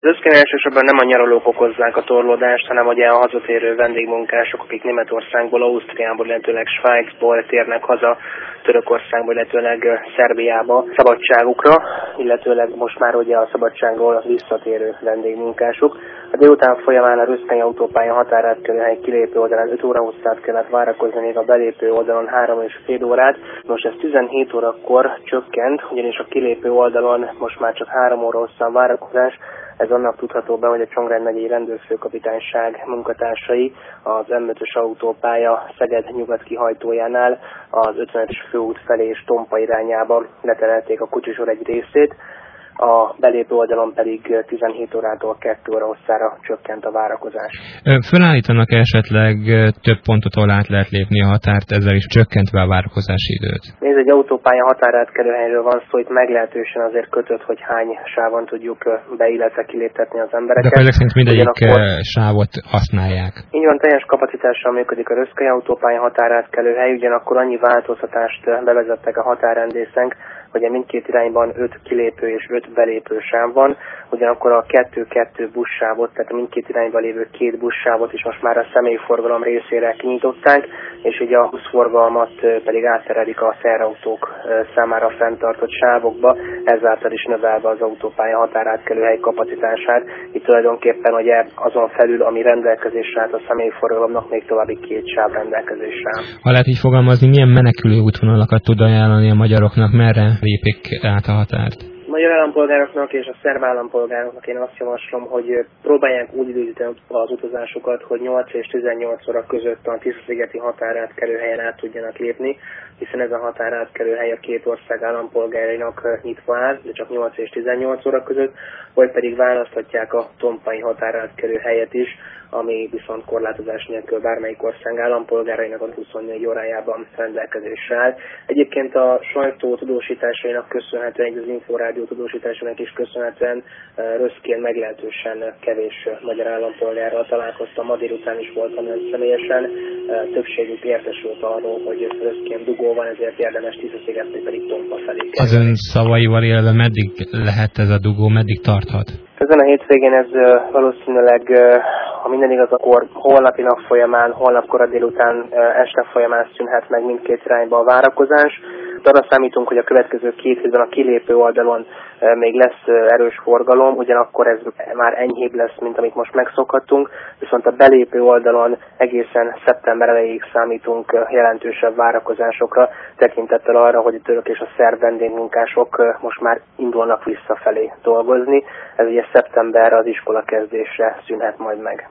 Röszkén elsősorban nem a nyaralók okozzák a torlódást, hanem ugye a hazatérő vendégmunkások, akik Németországból, Ausztriából, illetőleg Svájcból térnek haza, Törökországból, illetőleg Szerbiába szabadságukra, illetőleg most már ugye a szabadságról visszatérő vendégmunkások. A délután folyamán a Röszkén autópálya határátkelőhely kilépő oldalán 5 óra hosszát kellett várakozni, még a belépő oldalon 3,5 órát. Most ez 17 órakor csökkent, ugyanis a kilépő oldalon most már csak 3 óra hosszan várakozás. Ez annak tudható be, hogy a Csongrád megyei rendőrfőkapitányság munkatársai az M5-ös autópálya Szeged nyugat kihajtójánál az 50-es főút felé és Tompa irányába leterelték a kocsisor egy részét, a belépő oldalon pedig 17 órától 2 óra hosszára csökkent a várakozás. Fölállítanak esetleg több pontot, ahol át lehet lépni a határt, ezzel is csökkentve a várakozási időt? Nézd, egy autópálya határátkelőhelyről van szó, itt meglehetősen azért kötött, hogy hány sávon tudjuk be, illetve kiléptetni az embereket. De ezek szerint mindegyik sávot használják. Így van, teljes kapacitással működik a Röszkén autópálya határátkelőhely, ugyanakkor annyi változtatást bevezettek a határrendészenk, hogy mindkét irányban 5 kilépő és 5 belépő sáv van, ugyanakkor a 2-2 buszsávot, tehát mindkét irányban lévő 2 buszsávot is most már a személyforgalom részére kinyitották, és így a buszforgalmat pedig átterelik a szerautók számára fenntartott sávokba, ezáltal is növelve az autópálya határátkelőhely kapacitását. Itt tulajdonképpen ugye azon felül, ami rendelkezésre állt a személyforgalomnak, még további 2 sáv rendelkezésre áll. Ha lehet így fogalmazni, milyen menekülő útvonalakat tud ajánlani a magyaroknak, merre lépik át a határt? A magyar állampolgároknak és a szerb állampolgároknak én azt javaslom, hogy próbálják úgy időzíteni az utazásukat, hogy 8 és 18 óra között a Tisza-szigeti határátkelőhelyen át tudjanak lépni, hiszen ez a határátkelőhely a két ország állampolgárainak nyitva áll, de csak 8 és 18 óra között, vagy pedig választhatják a tompai határátkelőhelyet is, ami viszont korlátozás nélkül bármelyik ország állampolgárainak a 24 órájában rendelkezésre áll. Egyébként a sajtó tudósításainak köszönhetően, az Inforádió tudósításainak is köszönhetően Röszkén meglehetősen kevés magyar állampolgárral találkoztam. Ma délután is voltam személyesen. Többségük értesült arról, hogy Röszkén dugó van, ezért érdemes Tisza-szigetről pedig Tompa felé kerülni. Az ön szavaival élve meddig lehet ez a dugó, meddig tarthat? Ezen a hétvégén ez valószínűleg, ha minden igaz, akkor holnapi nap folyamán, holnap kora délután, este folyamán szűnhet meg mindkét irányba a várakozás. Arra számítunk, hogy a következő 2 hétben a kilépő oldalon még lesz erős forgalom, ugyanakkor ez már enyhébb lesz, mint amit most megszokhattunk, viszont a belépő oldalon egészen szeptember elejéig számítunk jelentősebb várakozásokra, tekintettel arra, hogy a török és a szerb vendégmunkások most már indulnak visszafelé dolgozni. Ez ugye szeptemberre az iskola kezdésre szűnhet majd meg.